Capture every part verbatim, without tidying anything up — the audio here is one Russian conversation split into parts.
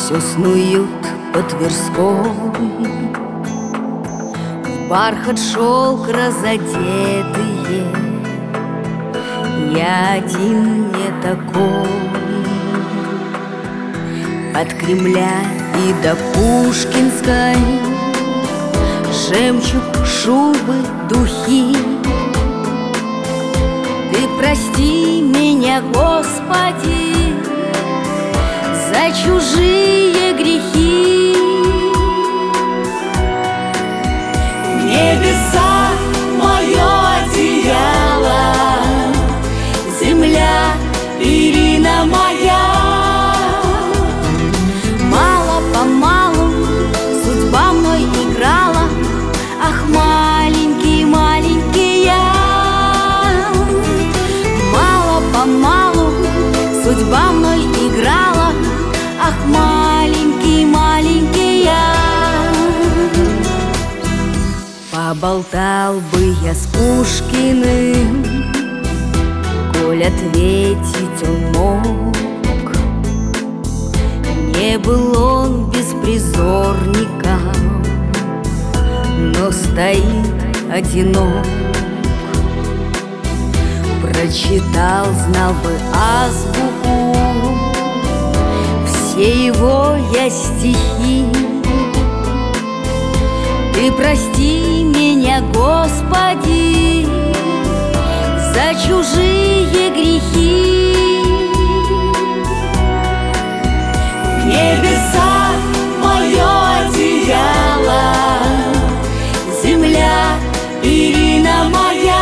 Все снуют по Тверской, в бархат шелк разодетые. Я один не такой. От Кремля и до Пушкинской жемчуг, шубы, духи. Ты прости меня, Господи, за чужие грехи. Небеса — мое одеяло, земля — перина моя. Мало-помалу судьба мной играла. Ах, маленький, маленький я. Мало-помалу судьба мной играла. Ах, маленький, маленький я. Поболтал бы я с Пушкиным, коль ответить он мог. Не был он беспризорником, но стоит одинок. Прочитал, знал бы азбуку, все его я стихи. Ты прости меня, Господи, за чужие грехи. Небеса — мое одеяло, земля — перина моя.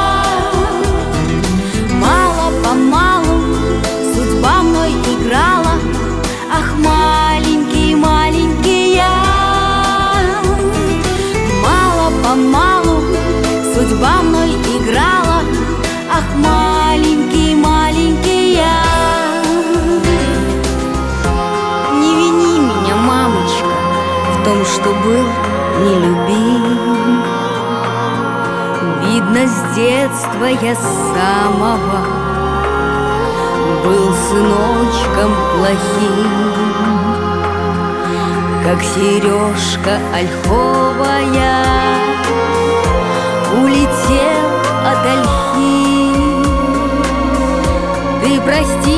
Мало-помалу судьба мной играла. Ах, маленький, маленький я. Мало-помалу судьба мной играла. Ах, маленький, маленький я. Не вини меня, мамочка, в том, что был нелюбим. Видно, с детства я самого был сыночком плохим. Как сережка ольховая улетел от ольхи. Ты прости